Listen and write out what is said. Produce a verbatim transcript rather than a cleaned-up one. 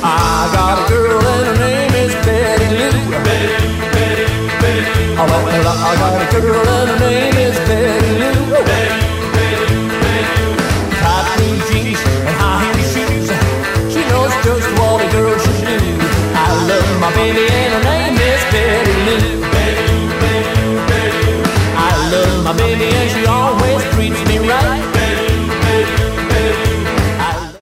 I got a girl and her name is Betty Lou. Betty, Betty, Betty. Oh, well, I got a girl and her name is Betty Lou. Betty, Betty, Betty. Tight blue jeans and high heel shoes. She knows just what a girl should do. I love my baby and her name is Betty Lou. Betty, Betty, Betty. I love my baby.